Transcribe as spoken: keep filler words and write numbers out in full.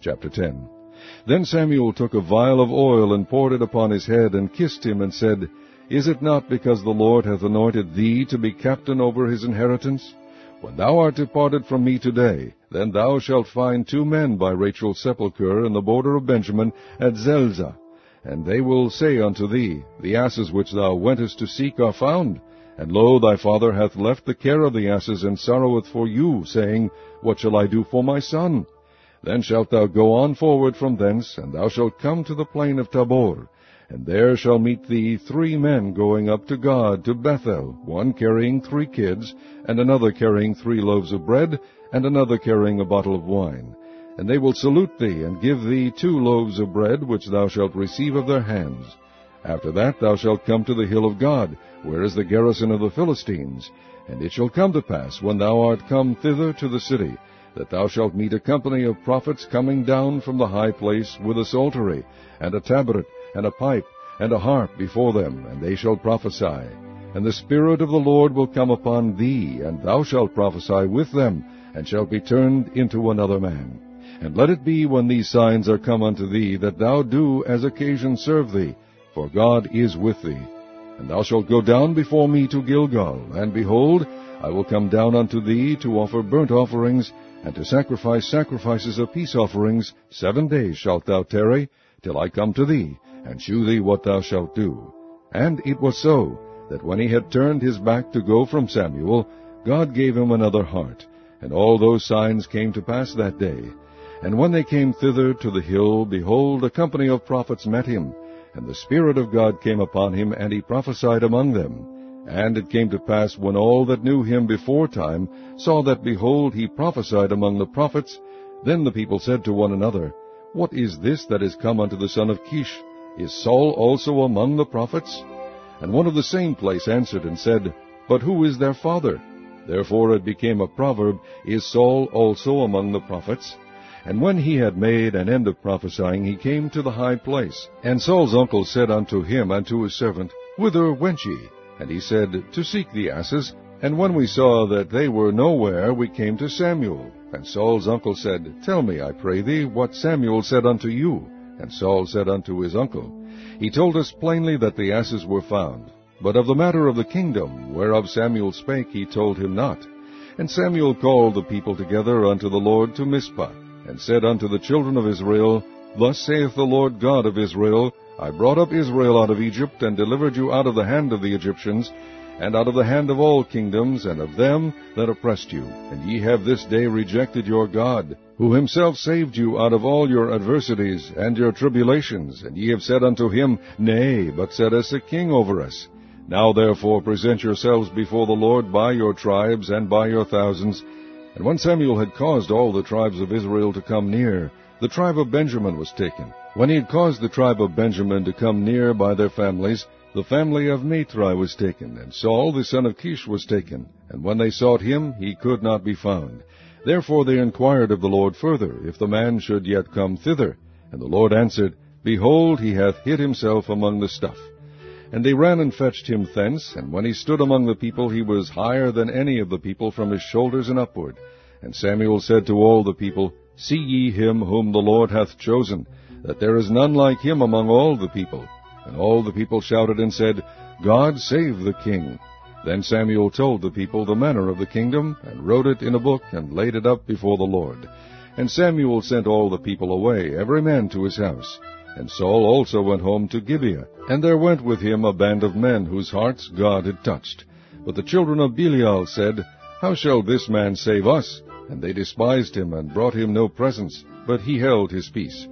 Chapter ten. Then Samuel took a vial of oil, and poured it upon his head, and kissed him, and said, Is it not because the Lord hath anointed thee to be captain over his inheritance? When thou art departed from me today, then thou shalt find two men by Rachel's sepulchre in the border of Benjamin at Zelzah. And they will say unto thee, The asses which thou wentest to seek are found. And lo, thy father hath left the care of the asses, and sorroweth for you, saying, What shall I do for my son? Then shalt thou go on forward from thence, and thou shalt come to the plain of Tabor. And there shall meet thee three men going up to God to Bethel, one carrying three kids, and another carrying three loaves of bread, and another carrying a bottle of wine. And they will salute thee, and give thee two loaves of bread, which thou shalt receive of their hands. After that thou shalt come to the hill of God, where is the garrison of the Philistines. And it shall come to pass, when thou art come thither to the city, that thou shalt meet a company of prophets coming down from the high place with a psaltery, and a tabret, and a pipe, and a harp before them, and they shall prophesy. And the Spirit of the Lord will come upon thee, and thou shalt prophesy with them, and shalt be turned into another man. And let it be, when these signs are come unto thee, that thou do as occasion serve thee, for God is with thee. And thou shalt go down before me to Gilgal, and behold, I will come down unto thee to offer burnt offerings, and to sacrifice sacrifices of peace offerings. Seven days shalt thou tarry, till I come to thee, and shew thee what thou shalt do. And it was so, that when he had turned his back to go from Samuel, God gave him another heart. And all those signs came to pass that day. And when they came thither to the hill, behold, a company of prophets met him. And the Spirit of God came upon him, and he prophesied among them. And it came to pass, when all that knew him beforetime saw that, behold, he prophesied among the prophets, then the people said to one another, What is this that is come unto the son of Kish? Is Saul also among the prophets? And one of the same place answered and said, But who is their father? Therefore it became a proverb, Is Saul also among the prophets? And when he had made an end of prophesying, he came to the high place. And Saul's uncle said unto him and to his servant, Whither went ye? And he said, To seek the asses. And when we saw that they were nowhere, we came to Samuel. And Saul's uncle said, Tell me, I pray thee, what Samuel said unto you. And Saul said unto his uncle, He told us plainly that the asses were found. But of the matter of the kingdom, whereof Samuel spake, he told him not. And Samuel called the people together unto the Lord to Mizpah, and said unto the children of Israel, Thus saith the Lord God of Israel, I brought up Israel out of Egypt, and delivered you out of the hand of the Egyptians, and out of the hand of all kingdoms, and of them that oppressed you. And ye have this day rejected your God, who himself saved you out of all your adversities and your tribulations. And ye have said unto him, Nay, but set us a king over us. Now therefore present yourselves before the Lord by your tribes and by your thousands. And when Samuel had caused all the tribes of Israel to come near, the tribe of Benjamin was taken. When he had caused the tribe of Benjamin to come near by their families, the family of Matri was taken, and Saul the son of Kish was taken. And when they sought him, he could not be found. Therefore they inquired of the Lord further, if the man should yet come thither. And the Lord answered, Behold, he hath hid himself among the stuff. And they ran and fetched him thence, and when he stood among the people, he was higher than any of the people from his shoulders and upward. And Samuel said to all the people, See ye him whom the Lord hath chosen, that there is none like him among all the people. And all the people shouted and said, God save the king. Then Samuel told the people the manner of the kingdom, and wrote it in a book, and laid it up before the Lord. And Samuel sent all the people away, every man to his house. And Saul also went home to Gibeah. And there went with him a band of men whose hearts God had touched. But the children of Belial said, How shall this man save us? And they despised him, and brought him no presents, but he held his peace.